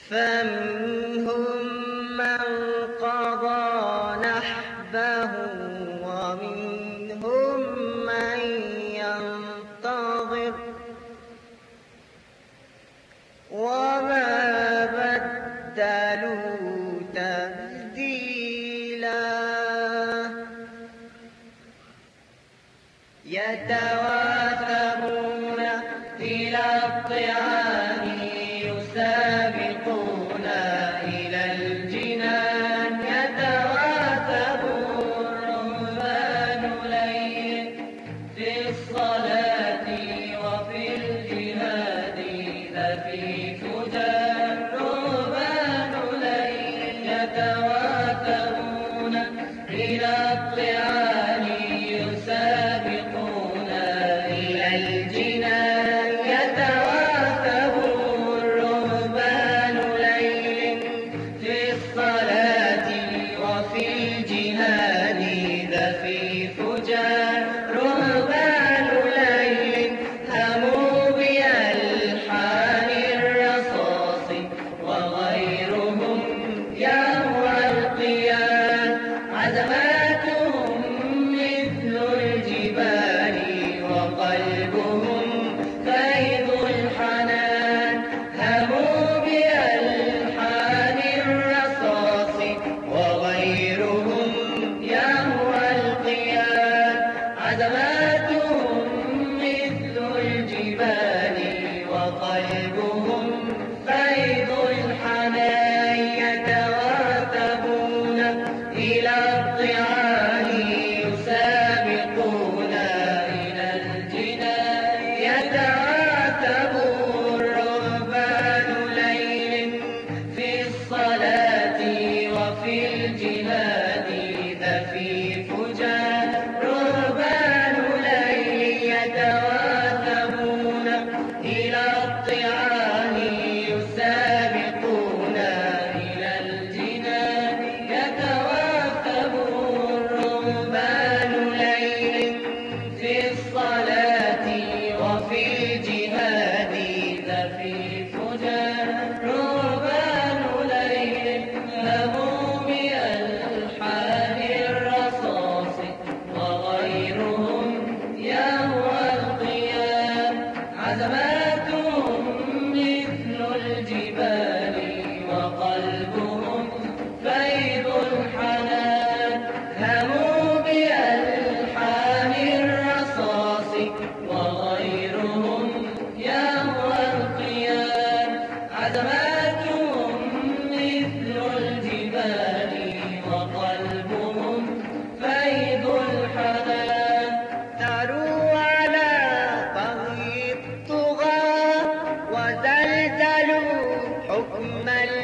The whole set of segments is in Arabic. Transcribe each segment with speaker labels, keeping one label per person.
Speaker 1: فمنهم من قضى نحبه ومنهم من ينتظر وما بدلوا تبديلا يتوافرون إلى الطعام يسابقون إلى الجنان يتوافرون رهبان ليل في الصلاة وفي الجهاد ففي فجار رهبان ليل يتوافرون إلى الطعام يسابقون إلى الجنان يتوافرون رهبان ليل في الصلاة وفي الجهاد ففي فجار رهبان ليل هموا بألحان الرصاص وغيرهم يهوى القيام عزماتهم مثل الجبال وقلبهم فيض الحنان هموا بألحان الرصاص وغيرهم يهوى القيام عزماتهم مثل الجبال وقلبهم فيض الحنان يتوافرون إلى الطعام يسابقون إلى الجنان يتوافرون رهبان ليل في الصلاة وفي الجهاد ففي فجار رهبان ليل يتوافرون إلى الطعام يسابقون إلى الجنان يتوافرون رهبان ليل في الصلاة وفي الجهاد ففي فجار رهبان ليل هموا بألحان الرصاص وغيرهم يهوى القيام عزماتهم مثل الجبال وقلبهم فيض الحنان هموا بألحان الرصاص وغيرهم يهوى القيام عزماتهم مثل الجبال وقلبهم فيض الحنان ثاروا على طغي الطغاة وزلزلوا حكم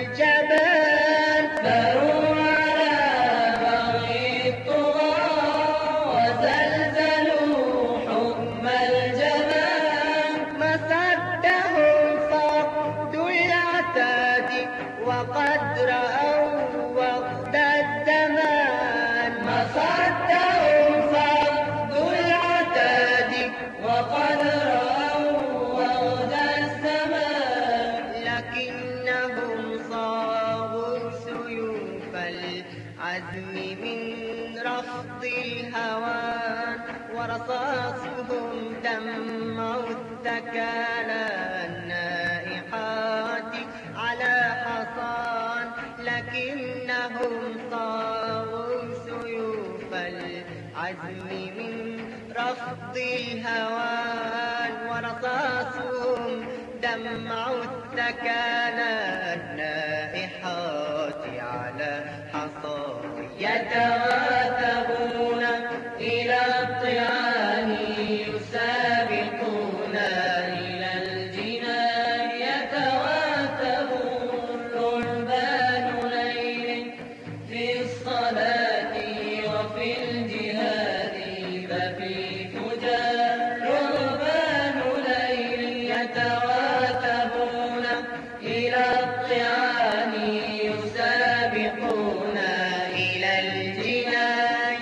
Speaker 1: الجبان ثاروا على طغي الطغاة وزلزلوا حكم الجبان مصدهم فقد العتاد وقد رأوا وقت الزمان مصدهم فقد العتاد وقد رأوا وقت الزمان لكنهم صاغوا سيوف العزم من رفض الهوان ورصاصهم دمع الثكالى النائحات على حصان لكنهم صاغوا سيوف العزم من رفض الهوان ورصاصهم دمع الثكالى النائحات على حصان يتوافرون إلى الطعام يسابقون إلى الجنان يتوافرون رهبان ليل في الصلاة وفي الجهاد ففي فجار رهبان ليل يتوافرون إلى الطعام يسابقون إلى الجنان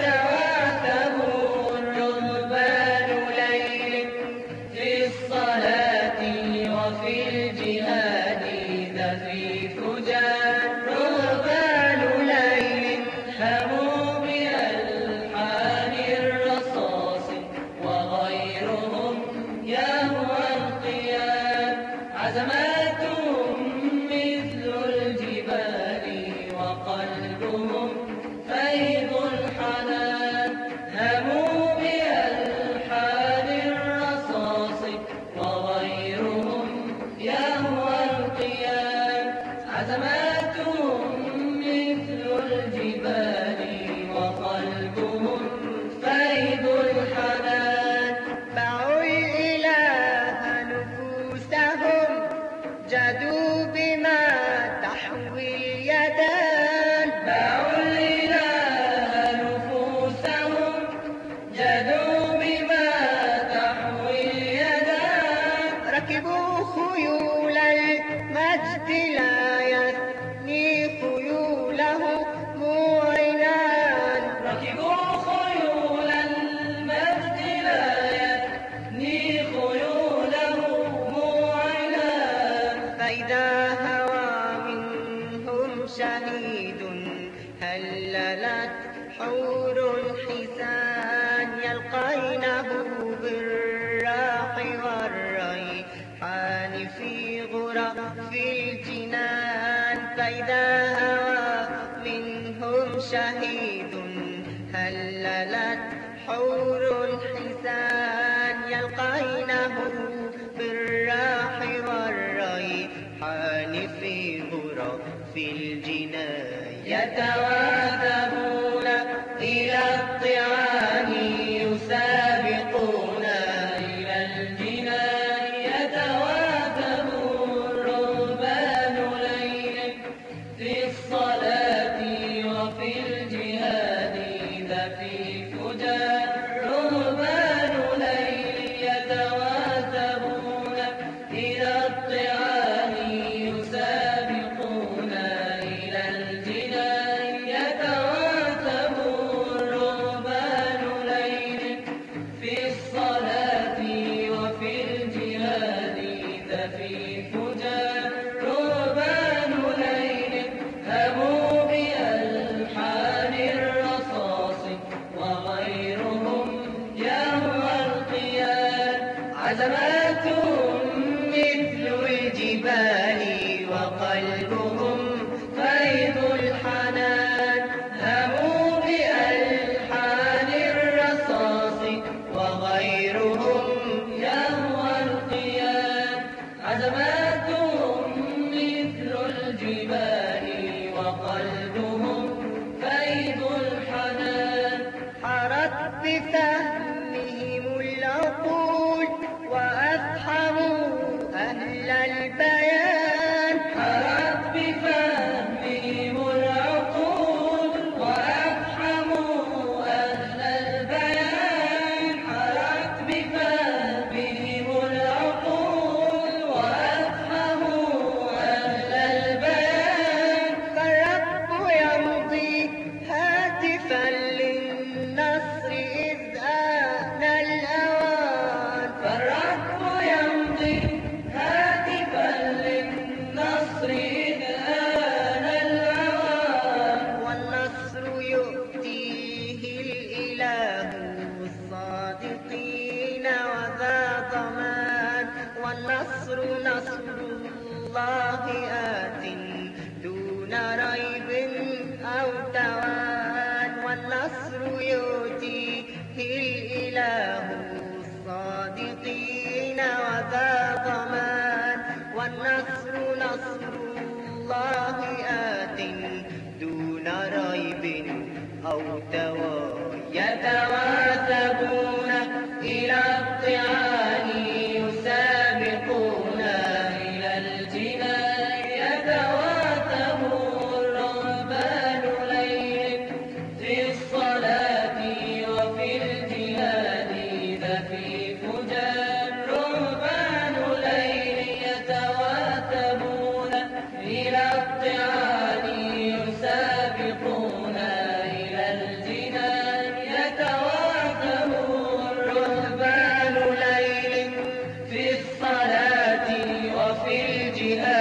Speaker 1: يتوافرون رهبان ليل في الصلاة وفي الجهاد في فجار رهبان ليل هموا بألحان الرصاص وغيرهم يهوى القيام عزماتهم مثل الجبال وقلبهم فيض الحنان هموا بألحان الرصاص وغيرهم يهوى القيام عزماتهم مثل الجبال وقلبهم فيض الحنان
Speaker 2: باعوا الإله نفوسهم جادوا بما تحوي اليدان
Speaker 1: باعوا الإله نفوسهم جادوا بما تحوي اليدان
Speaker 2: ركبوا خيول المجد لا يثني خيوله موعنان
Speaker 1: ركبوا خيول المجد لا يثني خيوله موعنا
Speaker 2: فإذا هوى منهم شهيد هللت حور الحسان يلقينه بالراح والريحان في غرف الجنان فإذا هوى منهم شهيد هللت حور الحسان يلقينه بالراح والريحان في غرف الجنان
Speaker 1: يتواثبون إلى الطعام يسابقون إلى الجنان يتواثبون رهبان ليل في الصلاة وفي الجهاد ذا في فجار رهبان ليل يتواثبون إلى الطعام يسابقون إلى الجنان يتواثبون رهبان ليل في الصلاة وفي الجهاد ذا في فجار رهبان ليل هموا بألحان الرصاص وغيرهم يهوى القيام عزماتهم مثل الجبال وقلبهم فيض الحنان هموا بألحان الرصاص وغيرهم يهوى القيام عزماتهم مثل الجبال وقلبهم فيض الحنان
Speaker 2: حرت بفهمهم العقول وأفحموا أهل البيان
Speaker 1: حرت بفهمهم العقول وأفحموا أهل البيان حرت بفهمهم العقول وأفحموا أهل البيان
Speaker 2: فالرب يمضي هاتفا للنصر إذ آن الأوان
Speaker 1: فالرب يمضي هاتفا للنصر إذ آن الأوان
Speaker 2: والنصر يؤتيه الإله الصادقين وذا ضمان والنصر نصر الله آت دون ريب أو توان والنصر يؤتيه الإله الصادقين وذا ضمان والنصر نصر الله آت دون ريب أو توان
Speaker 1: يتواثبون إلى الطعام يسابقون إلى الجنان يتواثبون رهبان ليل في الصلاة وفي الجهاد ذا في فجار رهبان ليل يتواثبون إلى الطعام يسابقون إلى الجنان يتواثبون رهبان ليل في الصلاة وفي الجهاد